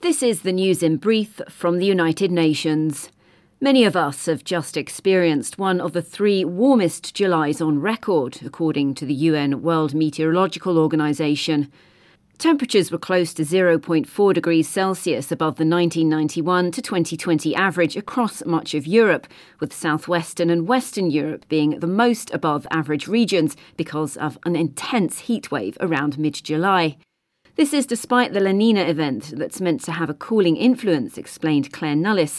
This is the news in brief from the United Nations. Many of us have just experienced one of the 3 warmest Julys on record, according to the UN World Meteorological Organization. Temperatures were close to 0.4 degrees Celsius above the 1991 to 2020 average across much of Europe, with southwestern and western Europe being the most above average regions because of an intense heatwave around mid-July. This is despite the La Nina event that's meant to have a cooling influence, explained Claire Nullis,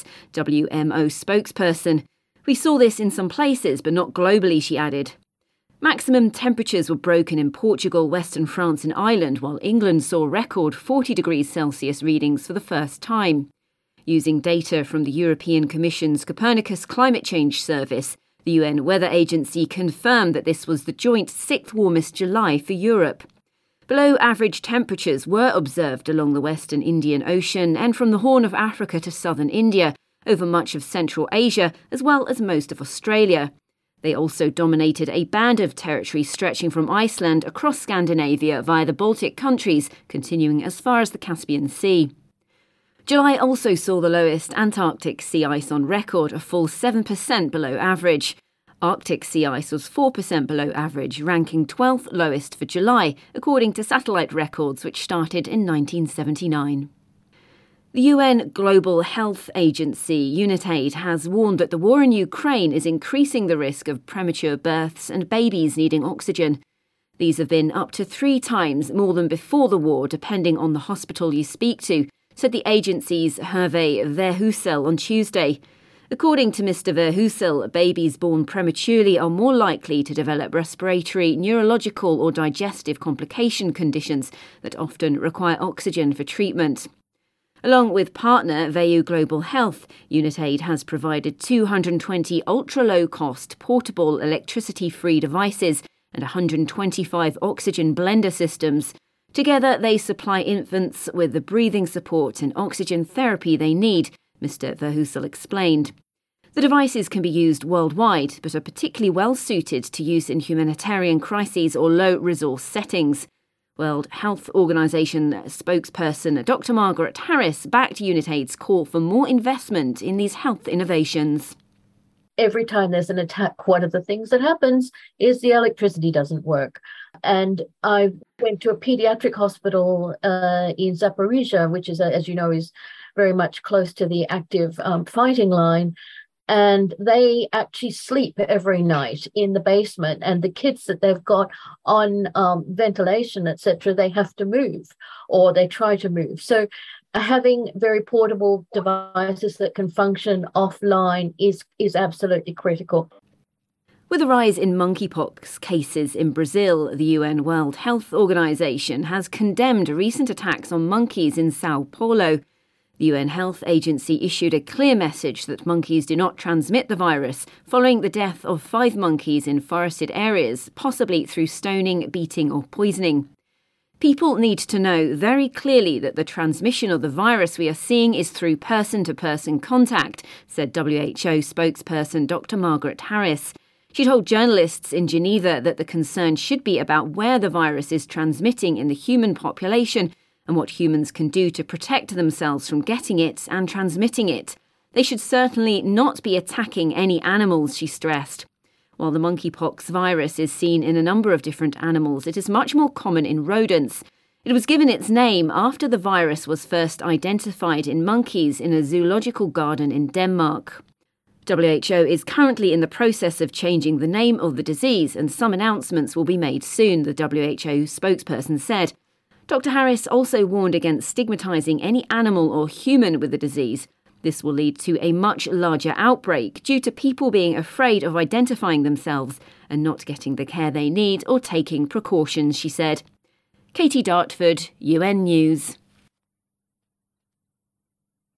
WMO spokesperson. We saw this in some places, but not globally, she added. Maximum temperatures were broken in Portugal, Western France and Ireland, while England saw record 40 degrees Celsius readings for the first time. Using data from the European Commission's Copernicus Climate Change Service, the UN Weather Agency confirmed that this was the joint 6th warmest July for Europe. Below-average temperatures were observed along the western Indian Ocean and from the Horn of Africa to southern India, over much of Central Asia, as well as most of Australia. They also dominated a band of territory stretching from Iceland across Scandinavia via the Baltic countries, continuing as far as the Caspian Sea. July also saw the lowest Antarctic sea ice on record, a full 7% below average. Arctic sea ice was 4% below average, ranking 12th lowest for July, according to satellite records which started in 1979. The UN Global Health Agency, UNITAID, has warned that the war in Ukraine is increasing the risk of premature births and babies needing oxygen. These have been up to 3 times more than before the war, depending on the hospital you speak to, said the agency's Hervé Verheussel on Tuesday. According to Mr. Verheussel, babies born prematurely are more likely to develop respiratory, neurological or digestive complication conditions that often require oxygen for treatment. Along with partner VEU Global Health, UNITAID has provided 220 ultra-low-cost portable electricity-free devices and 125 oxygen blender systems. Together, they supply infants with the breathing support and oxygen therapy they need, Mr. Verheussel explained. The devices can be used worldwide, but are particularly well suited to use in humanitarian crises or low-resource settings. World Health Organization spokesperson Dr. Margaret Harris backed UNITAID's call for more investment in these health innovations. Every time there's an attack, one of the things that happens is the electricity doesn't work. And I went to a pediatric hospital in Zaporizhzhia, which is, as you know, is very much close to the active fighting line. And they actually sleep every night in the basement. And the kids that they've got on ventilation, etc., they have to move or they try to move. So having very portable devices that can function offline is absolutely critical. With a rise in monkeypox cases in Brazil, the UN World Health Organization has condemned recent attacks on monkeys in Sao Paulo. The UN Health Agency issued a clear message that monkeys do not transmit the virus following the death of 5 monkeys in forested areas, possibly through stoning, beating or poisoning. People need to know very clearly that the transmission of the virus we are seeing is through person-to-person contact, said WHO spokesperson Dr. Margaret Harris. She told journalists in Geneva that the concern should be about where the virus is transmitting in the human population and what humans can do to protect themselves from getting it and transmitting it. They should certainly not be attacking any animals, she stressed. While the monkeypox virus is seen in a number of different animals, it is much more common in rodents. It was given its name after the virus was first identified in monkeys in a zoological garden in Denmark. WHO is currently in the process of changing the name of the disease, and some announcements will be made soon, the WHO spokesperson said. Dr. Harris also warned against stigmatising any animal or human with the disease. This will lead to a much larger outbreak due to people being afraid of identifying themselves and not getting the care they need or taking precautions, she said. Katie Dartford, UN News.